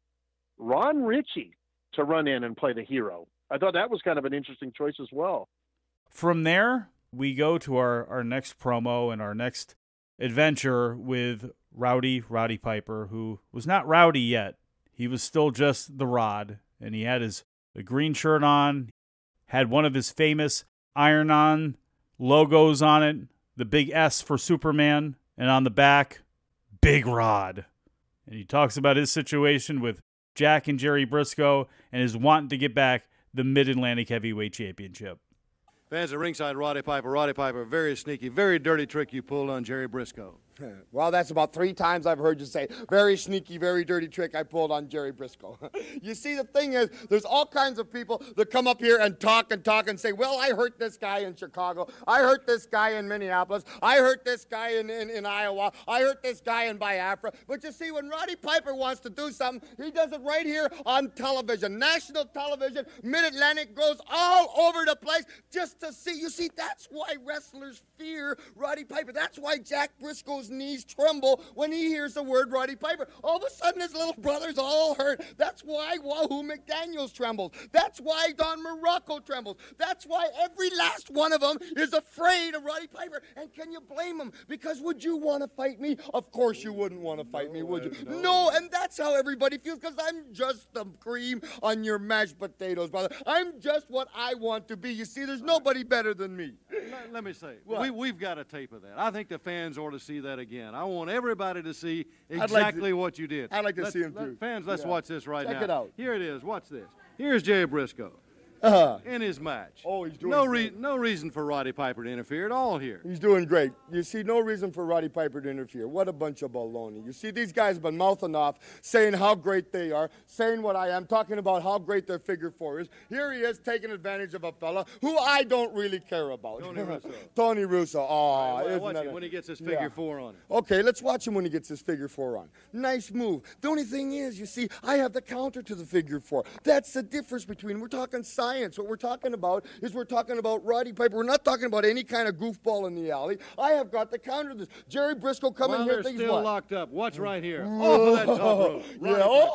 Ron Ritchie to run in and play the hero. I thought that was kind of an interesting choice as well. From there, we go to our, our next promo and our next adventure with Rowdy, Roddy Piper, who was not rowdy yet. He was still just the Rod, and he had his the green shirt on, had one of his famous iron-on logos on it, the big S for Superman, and on the back, Big Rod. And he talks about his situation with Jack and Jerry Briscoe and his wanting to get back the Mid-Atlantic Heavyweight Championship. Fans at ringside, Roddy Piper. Roddy Piper, very sneaky, very dirty trick you pulled on Jerry Briscoe. Well, that's about three times I've heard you say, very sneaky, very dirty trick I pulled on Jerry Briscoe. You see, the thing is, there's all kinds of people that come up here and talk and talk and say, well, I hurt this guy in Chicago. I hurt this guy in Minneapolis. I hurt this guy in, in, in Iowa. I hurt this guy in Biafra. But you see, when Roddy Piper wants to do something, he does it right here on television, national television. Mid-Atlantic goes all over the place just to see. You see, that's why wrestlers fear Roddy Piper. That's why Jack Briscoe's knees tremble when he hears the word Roddy Piper. All of a sudden, his little brother's all hurt. That's why Wahoo McDaniels trembles. That's why Don Morocco trembles. That's why every last one of them is afraid of Roddy Piper. And can you blame him? Because would you want to fight me? Of course you wouldn't want to fight me, would you? No, no, and that's how everybody feels, because I'm just the cream on your mashed potatoes, brother. I'm just what I want to be. You see, there's nobody better than me. Let, let me say, we, we've got a tape of that. I think the fans ought to see that again. I want everybody to see exactly like to, what you did. I'd like to let's, see him let, too. Fans, let's yeah. watch this right Check now. Check it out. Here it is. Watch this. Here's Jerry Briscoe. Uh-huh. In his match. Oh, he's doing no great. re- no reason for Roddy Piper to interfere at all here. He's doing great. You see, no reason for Roddy Piper to interfere. What a bunch of baloney. You see, these guys have been mouthing off, saying how great they are, saying what I am, talking about how great their figure four is. Here he is taking advantage of a fella who I don't really care about. Tony Russo. Tony Russo. Oh, right, well, isn't watch that him a... when he gets his figure yeah. four on him. Okay, let's watch him when he gets his figure four on. Nice move. The only thing is, you see, I have the counter to the figure four. That's the difference between, we're talking science. What we're talking about is we're talking about Roddy Piper. We're not talking about any kind of goofball in the alley. I have got the counter to this. Jerry Briscoe coming well, here. They're Thinks still what? locked up. Watch right here. Off of that top rope. Yeah.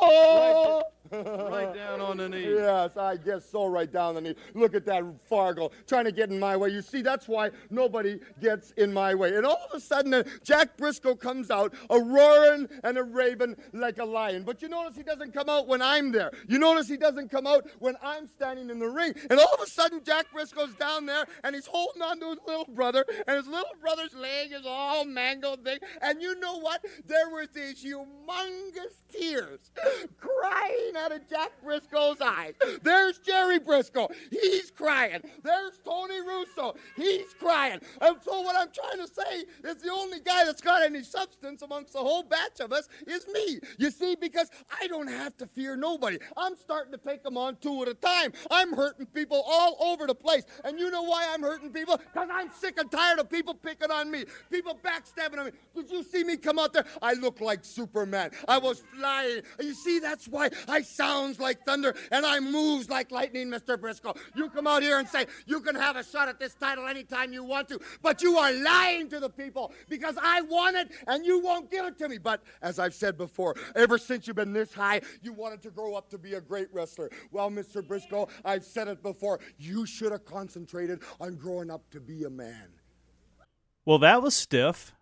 Oh! Right, right down on the knee. Yes, I guess so, right down the knee. Look at that Fargo trying to get in my way. You see, that's why nobody gets in my way. And all of a sudden, uh, Jack Briscoe comes out, a roaring and a raving like a lion. But you notice he doesn't come out when I'm there. You notice he doesn't come out when I'm standing in the ring. And all of a sudden, Jack Briscoe's down there, and he's holding on to his little brother, and his little brother's leg is all mangled big. And you know what? There were these humongous tears crying out of Jack Briscoe's eyes. There's Jerry Briscoe. He's crying. There's Tony Russo. He's crying. And so what I'm trying to say is the only guy that's got any substance amongst the whole batch of us is me. You see, because I don't have to fear nobody. I'm starting to take them on two at a time. I'm hurting people all over the place. And you know why I'm hurting people? Because I'm sick and tired of people picking on me, people backstabbing on me. Did you see me come out there? I look like Superman. I was flying. You see, that's why I sounds like thunder and I moves like lightning, Mister Briscoe. You come out here and say you can have a shot at this title anytime you want to, but you are lying to the people because I want it and you won't give it to me. But as I've said before, ever since you've been this high, you wanted to grow up to be a great wrestler. Well, Mister Briscoe, I've said it before. You should have concentrated on growing up to be a man. Well, that was stiff.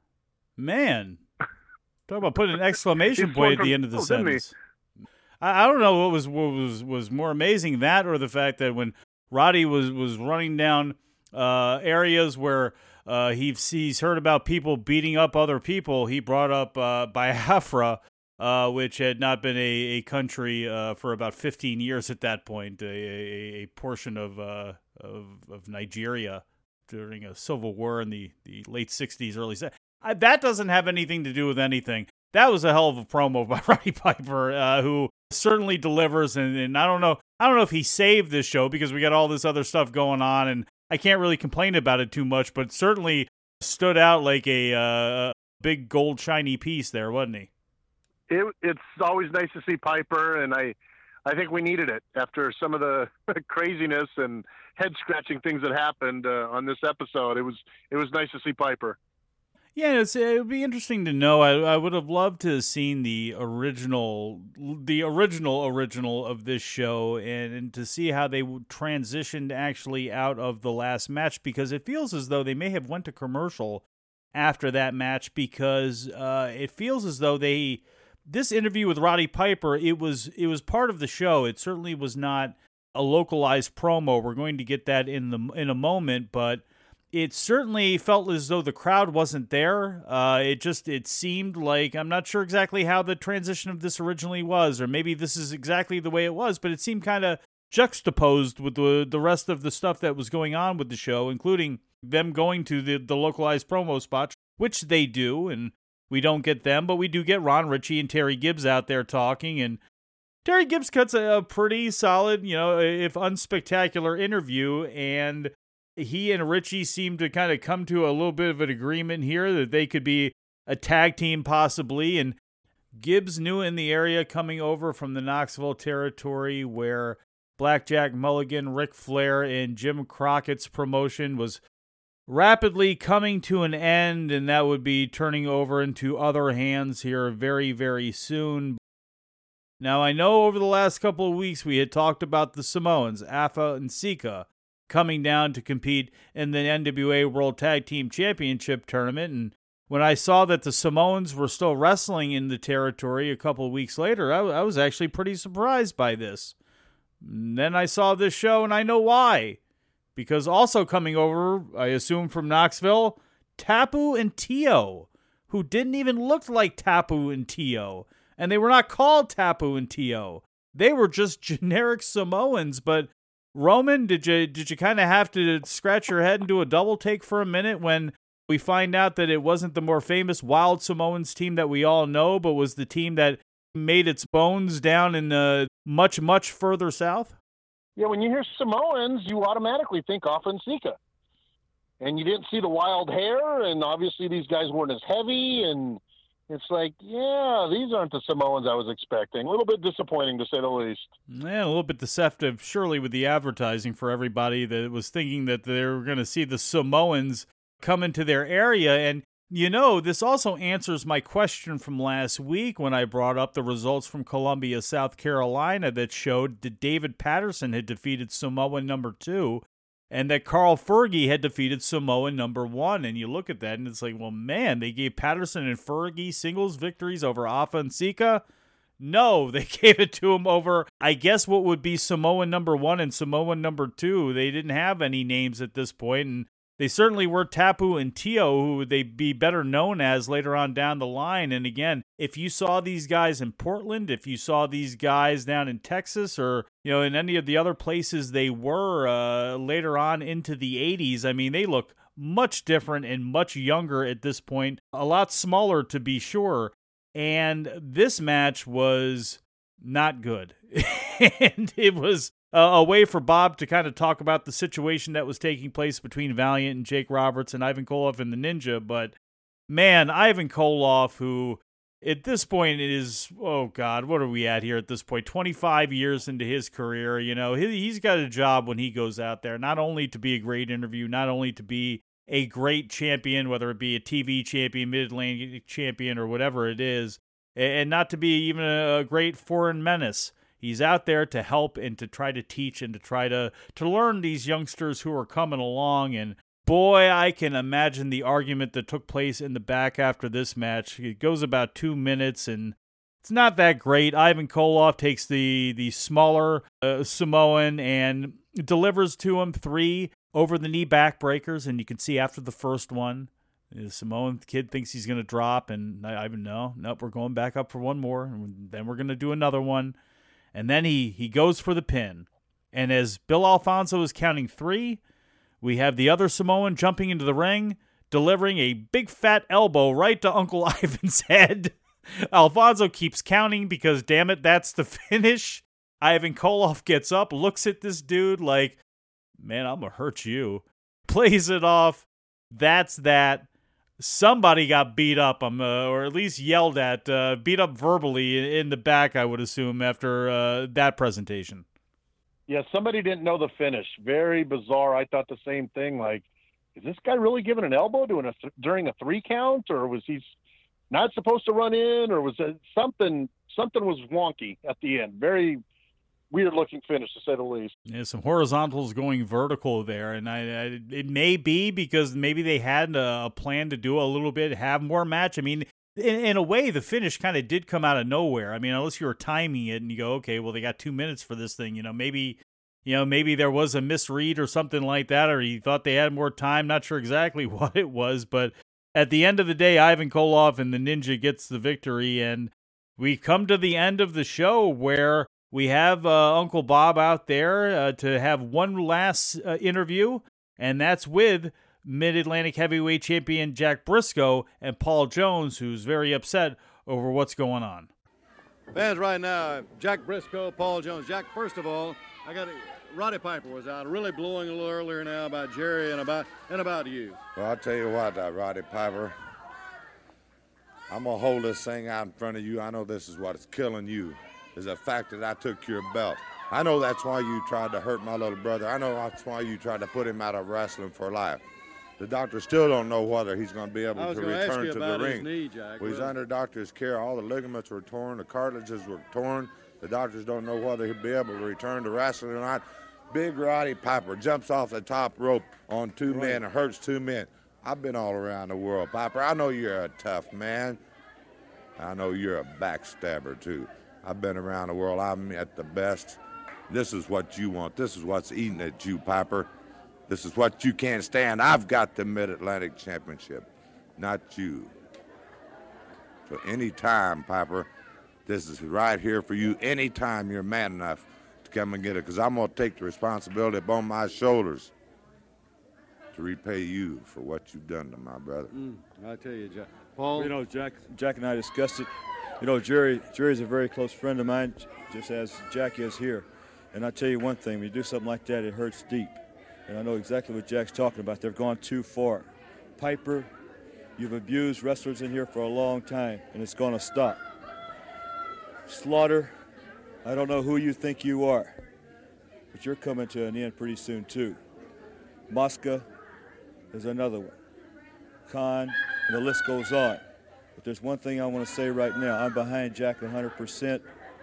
Man. Talk about putting an exclamation point at the end of the oh, sentence. I, I don't know what was what was was more amazing, that or the fact that when Roddy was, was running down uh, areas where uh, he, he's heard about people beating up other people, he brought up uh, Biafra, uh, which had not been a, a country uh, for about fifteen years at that point, a, a, a portion of, uh, of of Nigeria during a civil war in the, the late sixties, early seventies. I, that doesn't have anything to do with anything. That was a hell of a promo by Roddy Piper, uh, who certainly delivers. And, and I don't know, I don't know if he saved this show because we got all this other stuff going on, and I can't really complain about it too much. But certainly stood out like a uh, big gold shiny piece there, wasn't he? It, it's always nice to see Piper, and I, I think we needed it after some of the craziness and head scratching things that happened uh, on this episode. It was it was nice to see Piper. Yeah, it's, it would be interesting to know. I, I would have loved to have seen the original, the original original of this show, and, and to see how they transitioned actually out of the last match, because it feels as though they may have went to commercial after that match, because uh, it feels as though they, this interview with Roddy Piper, it was it was part of the show. It certainly was not a localized promo. We're going to get that in the in a moment, but it certainly felt as though the crowd wasn't there. Uh, it just, it seemed like, I'm not sure exactly how the transition of this originally was, or maybe this is exactly the way it was, but it seemed kind of juxtaposed with the the rest of the stuff that was going on with the show, including them going to the, the localized promo spots, which they do, and we don't get them, but we do get Ron Ritchie and Terry Gibbs out there talking, and Terry Gibbs cuts a, a pretty solid, you know, if unspectacular interview, and he and Richie seem to kind of come to a little bit of an agreement here that they could be a tag team possibly. And Gibbs, new in the area, coming over from the Knoxville territory where Blackjack Mulligan, Ric Flair, and Jim Crockett's promotion was rapidly coming to an end, and that would be turning over into other hands here very, very soon. Now, I know over the last couple of weeks we had talked about the Samoans, Afa and Sika, coming down to compete in the N W A World Tag Team Championship tournament. And when I saw that the Samoans were still wrestling in the territory a couple of weeks later, I, I was actually pretty surprised by this. And then I saw this show, and I know why. Because also coming over, I assume from Knoxville, Tapu and Tio, who didn't even look like Tapu and Tio. And they were not called Tapu and Tio. They were just generic Samoans, but Roman, did you did you kind of have to scratch your head and do a double take for a minute when we find out that it wasn't the more famous Wild Samoans team that we all know, but was the team that made its bones down in uh, much, much further south? Yeah, when you hear Samoans, you automatically think Afa and Sika. And you didn't see the wild hair, and obviously these guys weren't as heavy, and it's like, yeah, these aren't the Samoans I was expecting. A little bit disappointing, to say the least. Yeah, a little bit deceptive, surely, with the advertising for everybody that was thinking that they were going to see the Samoans come into their area. And, you know, this also answers my question from last week when I brought up the results from Columbia, South Carolina, that showed that David Patterson had defeated Samoan number two, and that Carl Fergie had defeated Samoan number one. And you look at that, and it's like, well, man, they gave Patterson and Fergie singles victories over Afa and Sika? No, they gave it to him over, I guess, what would be Samoan number one and Samoan number two. They didn't have any names at this point, and they certainly were Tapu and Tio, who would they be better known as later on down the line. And again, if you saw these guys in Portland, if you saw these guys down in Texas, or you know in any of the other places they were uh, later on into the eighties, I mean, they look much different and much younger at this point, a lot smaller to be sure. And this match was not good. And it was a, a way for Bob to kind of talk about the situation that was taking place between Valiant and Jake Roberts and Ivan Koloff and the Ninja. But man, Ivan Koloff, who at this point is, oh God, what are we at here at this point? twenty-five years into his career, you know, he, he's got a job when he goes out there, not only to be a great interview, not only to be a great champion, whether it be a T V champion, Mid-Atlantic champion, or whatever it is, and not to be even a great foreign menace. He's out there to help and to try to teach and to try to, to learn these youngsters who are coming along. And boy, I can imagine the argument that took place in the back after this match. It goes about two minutes, and it's not that great. Ivan Koloff takes the, the smaller uh, Samoan and delivers to him three over-the-knee backbreakers, and you can see after the first one, the Samoan kid thinks he's going to drop, and Ivan, no, nope, we're going back up for one more, and then we're going to do another one. And then he, he goes for the pin. And as Bill Alfonso is counting three, we have the other Samoan jumping into the ring, delivering a big fat elbow right to Uncle Ivan's head. Alfonso keeps counting because, damn it, that's the finish. Ivan Koloff gets up, looks at this dude like, man, I'm going to hurt you. Plays it off. That's that. Somebody got beat up, um, uh, or at least yelled at, uh, beat up verbally in, in the back, I would assume, after uh, that presentation. Yeah, somebody didn't know the finish. Very bizarre. I thought the same thing. Like, is this guy really giving an elbow doing a th- during a three count, or was he not supposed to run in, or was it something? Something was wonky at the end. Very weird-looking finish, to say the least. Yeah, some horizontals going vertical there, and I, I, it may be because maybe they had a, a plan to do a little bit, have more match. I mean, in, in a way, the finish kind of did come out of nowhere. I mean, unless you were timing it and you go, okay, well, they got two minutes for this thing. You know, maybe, you know, maybe there was a misread or something like that, or he thought they had more time. Not sure exactly what it was, but at the end of the day, Ivan Koloff and the Ninja gets the victory, and we come to the end of the show where we have uh, Uncle Bob out there uh, to have one last uh, interview, and that's with Mid-Atlantic Heavyweight Champion Jack Briscoe and Paul Jones, who's very upset over what's going on. Fans right now, Jack Briscoe, Paul Jones. Jack, first of all, I got Roddy Piper was out, really blowing a little earlier now about Jerry and about and about you. Well, I'll tell you what, uh, Roddy Piper, I'm going to hold this thing out in front of you. I know this is what's killing you, is the fact that I took your belt. I know that's why you tried to hurt my little brother. I know that's why you tried to put him out of wrestling for life. The doctors still don't know whether he's going to be able to return to the ring. Knee, Jack. Well, he's under doctor's care. All the ligaments were torn. The cartilages were torn. The doctors don't know whether he'll be able to return to wrestling or not. Big Roddy Piper jumps off the top rope on two right. men and hurts two men. I've been all around the world, Piper. I know you're a tough man. I know you're a backstabber, too. I've been around the world. I'm at the best. This is what you want. This is what's eating at you, Piper. This is what you can't stand. I've got the Mid-Atlantic Championship, not you. So anytime, Piper, this is right here for you. Anytime you're man enough to come and get it, because I'm going to take the responsibility upon my shoulders to repay you for what you've done to my brother. Mm, I tell you, Jack. Paul? You know, Jack, Jack and I discussed it. You know, Jerry, Jerry's a very close friend of mine, just as Jack is here. And I tell you one thing, when you do something like that, it hurts deep. And I know exactly what Jack's talking about. They've gone too far. Piper, you've abused wrestlers in here for a long time, and it's going to stop. Slaughter, I don't know who you think you are, but you're coming to an end pretty soon, too. Mosca is another one. Khan, and the list goes on. But there's one thing I want to say right now. I'm behind Jack one hundred percent.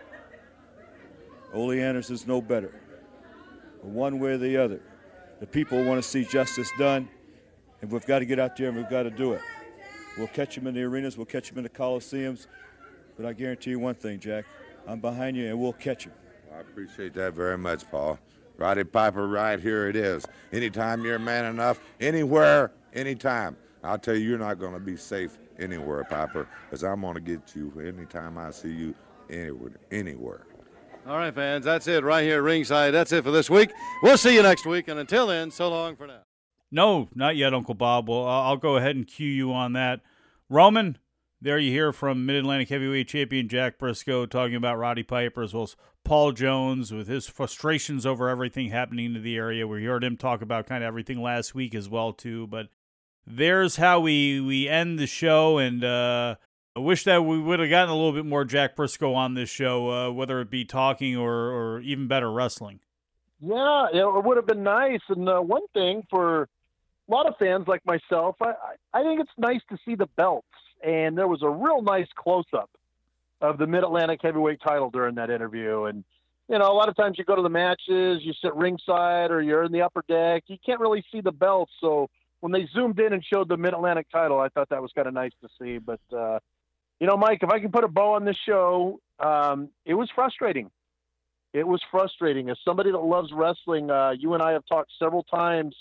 Ole Anderson's no better. One way or the other. The people want to see justice done, and we've got to get out there and we've got to do it. We'll catch them in the arenas, we'll catch them in the coliseums, but I guarantee you one thing, Jack. I'm behind you, and we'll catch them. I appreciate that very much, Paul. Roddy Piper, right here it is. Anytime you're man enough, anywhere, anytime. I'll tell you, you're not going to be safe anywhere, Piper, because I'm going to get you anytime I see you anywhere. anywhere. All right, fans, that's it right here ringside. That's it for this week. We'll see you next week, and until then, so long for now. No, not yet, Uncle Bob. Well, I'll go ahead and cue you on that. Roman, there you hear from Mid-Atlantic Heavyweight Champion Jack Briscoe talking about Roddy Piper, as well as Paul Jones with his frustrations over everything happening in the area. We heard him talk about kind of everything last week as well, too. But there's how we, we end the show, and uh, I wish that we would have gotten a little bit more Jack Briscoe on this show, uh, whether it be talking or, or even better wrestling. Yeah, it would have been nice. And uh, one thing for a lot of fans like myself, I, I think it's nice to see the belts. And there was a real nice close-up of the Mid-Atlantic Heavyweight title during that interview. And, you know, a lot of times you go to the matches, you sit ringside or you're in the upper deck. You can't really see the belts. So when they zoomed in and showed the Mid-Atlantic title, I thought that was kind of nice to see. But, uh, you know, Mike, if I can put a bow on this show, um, it was frustrating. It was frustrating. As somebody that loves wrestling, uh, you and I have talked several times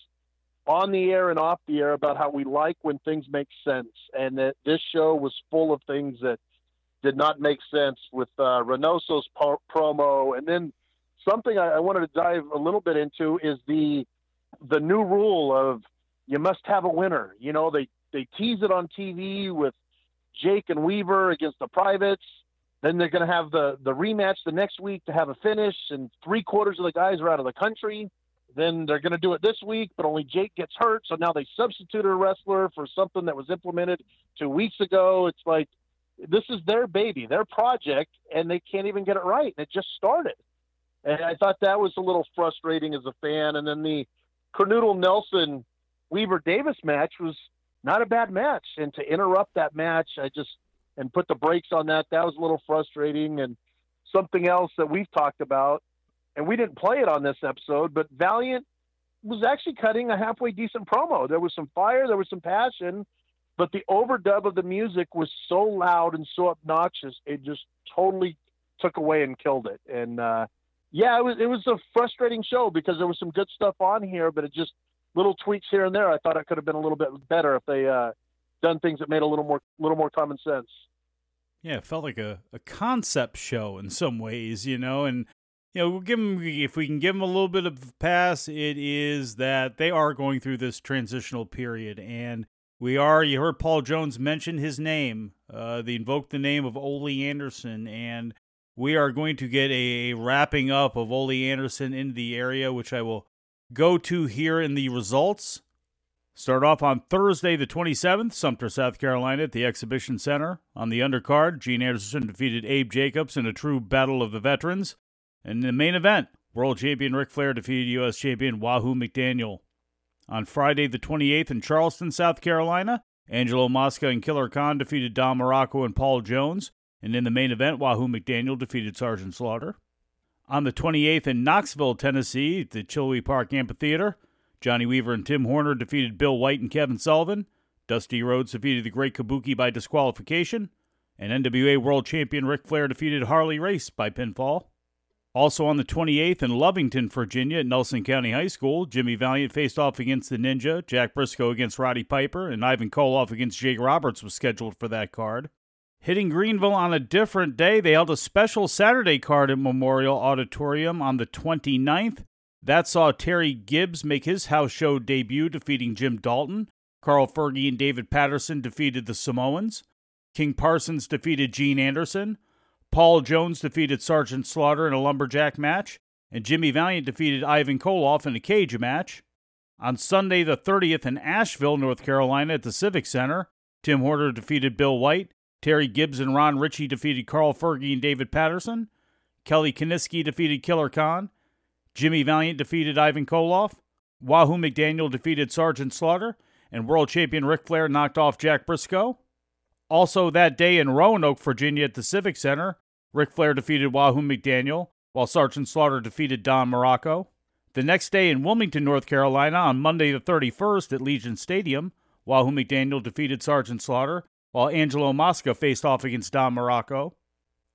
on the air and off the air about how we like when things make sense. And that this show was full of things that did not make sense with uh, Reynoso's po- promo. And then something I, I wanted to dive a little bit into is the the new rule of you must have a winner. You know, they, they tease it on T V with Jake and Weaver against the Privates. Then they're going to have the, the rematch the next week to have a finish, and three quarters of the guys are out of the country. Then they're going to do it this week, but only Jake gets hurt. So now they substituted a wrestler for something that was implemented two weeks ago. It's like, this is their baby, their project, and they can't even get it right. It just started. And I thought that was a little frustrating as a fan. And then the Cornoodle Nelson Weaver Davis match was not a bad match. And to interrupt that match, I just, and put the brakes on that, that was a little frustrating. And something else that we've talked about, and we didn't play it on this episode, but Valiant was actually cutting a halfway decent promo. There was some fire, there was some passion, but the overdub of the music was so loud and so obnoxious, it just totally took away and killed it. And uh, yeah, it was it was a frustrating show because there was some good stuff on here, but it just little tweaks here and there. I thought it could have been a little bit better if they uh, done things that made a little more little more common sense. Yeah, it felt like a, a concept show in some ways, you know, and, you know, we'll give them, if we can give them a little bit of a pass, it is that they are going through this transitional period, and we are, you heard Paul Jones mention his name, uh, they invoked the name of Ole Anderson, and we are going to get a wrapping up of Ole Anderson into the area, which I will go to here in the results. Start off on Thursday the twenty-seventh, Sumter, South Carolina at the Exhibition Center. On the undercard, Gene Anderson defeated Abe Jacobs in a true battle of the veterans. And in the main event, World Champion Ric Flair defeated U S Champion Wahoo McDaniel. On Friday the twenty-eighth in Charleston, South Carolina, Angelo Mosca and Killer Khan defeated Don Morocco and Paul Jones. And in the main event, Wahoo McDaniel defeated Sergeant Slaughter. On the twenty-eighth in Knoxville, Tennessee at the Chilowee Park Amphitheater, Johnny Weaver and Tim Horner defeated Bill White and Kevin Sullivan. Dusty Rhodes defeated the Great Kabuki by disqualification. And N W A World Champion Ric Flair defeated Harley Race by pinfall. Also on the twenty-eighth in Lovington, Virginia at Nelson County High School, Jimmy Valiant faced off against the Ninja, Jack Briscoe against Roddy Piper, and Ivan Koloff against Jake Roberts was scheduled for that card. Hitting Greenville on a different day, they held a special Saturday card at Memorial Auditorium on the twenty-ninth. That saw Terry Gibbs make his house show debut, defeating Jim Dalton. Carl Fergie and David Patterson defeated the Samoans. King Parsons defeated Gene Anderson. Paul Jones defeated Sergeant Slaughter in a lumberjack match. And Jimmy Valiant defeated Ivan Koloff in a cage match. On Sunday the thirtieth in Asheville, North Carolina at the Civic Center, Tim Horner defeated Bill White. Terry Gibbs and Ron Ritchie defeated Carl Fergie and David Patterson. Kelly Kiniski defeated Killer Khan. Jimmy Valiant defeated Ivan Koloff. Wahoo McDaniel defeated Sergeant Slaughter. And World Champion Ric Flair knocked off Jack Briscoe. Also that day in Roanoke, Virginia at the Civic Center, Ric Flair defeated Wahoo McDaniel, while Sergeant Slaughter defeated Don Morocco. The next day in Wilmington, North Carolina, on Monday the thirty-first at Legion Stadium, Wahoo McDaniel defeated Sergeant Slaughter, while Angelo Mosca faced off against Don Morocco.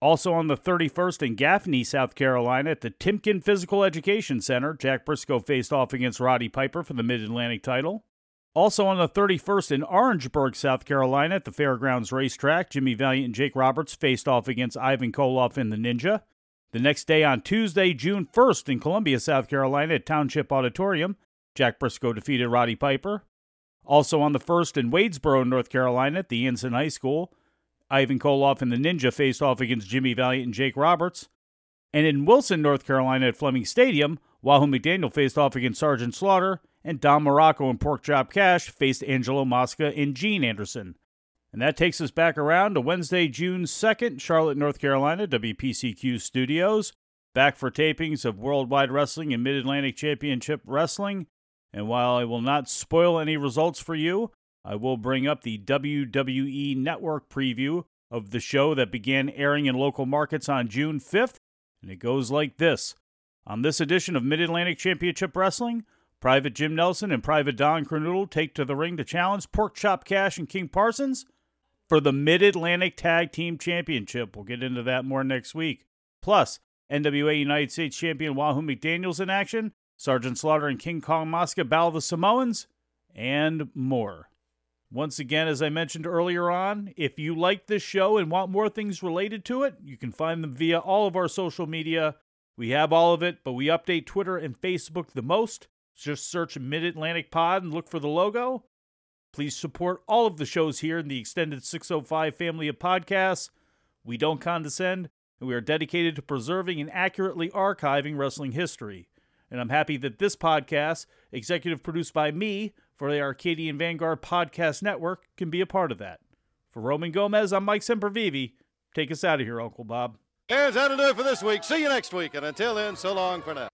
Also on the thirty-first in Gaffney, South Carolina, at the Timken Physical Education Center, Jack Briscoe faced off against Roddy Piper for the Mid-Atlantic title. Also on the thirty-first in Orangeburg, South Carolina, at the Fairgrounds Racetrack, Jimmy Valiant and Jake Roberts faced off against Ivan Koloff and the Ninja. The next day on Tuesday, June first, in Columbia, South Carolina, at Township Auditorium, Jack Briscoe defeated Roddy Piper. Also on the first in Wadesboro, North Carolina, at the Ensign High School, Ivan Koloff and the Ninja faced off against Jimmy Valiant and Jake Roberts. And in Wilson, North Carolina at Fleming Stadium, Wahoo McDaniel faced off against Sergeant Slaughter, and Don Morocco and Pork Chop Cash faced Angelo Mosca and Gene Anderson. And that takes us back around to Wednesday, June second, Charlotte, North Carolina, W P C Q Studios. Back for tapings of Worldwide Wrestling and Mid-Atlantic Championship Wrestling. And while I will not spoil any results for you, I will bring up the W W E Network preview of the show that began airing in local markets on June fifth, and it goes like this. On this edition of Mid-Atlantic Championship Wrestling, Private Jim Nelson and Private Don Kronoodle take to the ring to challenge Pork Chop Cash and King Parsons for the Mid-Atlantic Tag Team Championship. We'll get into that more next week. Plus, N W A United States Champion Wahoo McDaniel's in action, Sergeant Slaughter and King Kong Mosca battle the Samoans, and more. Once again, as I mentioned earlier on, if you like this show and want more things related to it, you can find them via all of our social media. We have all of it, but we update Twitter and Facebook the most. Just search Mid-Atlantic Pod and look for the logo. Please support all of the shows here in the extended six oh five family of podcasts. We don't condescend, and we are dedicated to preserving and accurately archiving wrestling history. And I'm happy that this podcast, executive produced by me for the Arcadian Vanguard Podcast Network, can be a part of that. For Roman Gomez, I'm Mike Sempervive. Take us out of here, Uncle Bob. Here's how to do it for this week. See you next week, and until then, so long for now.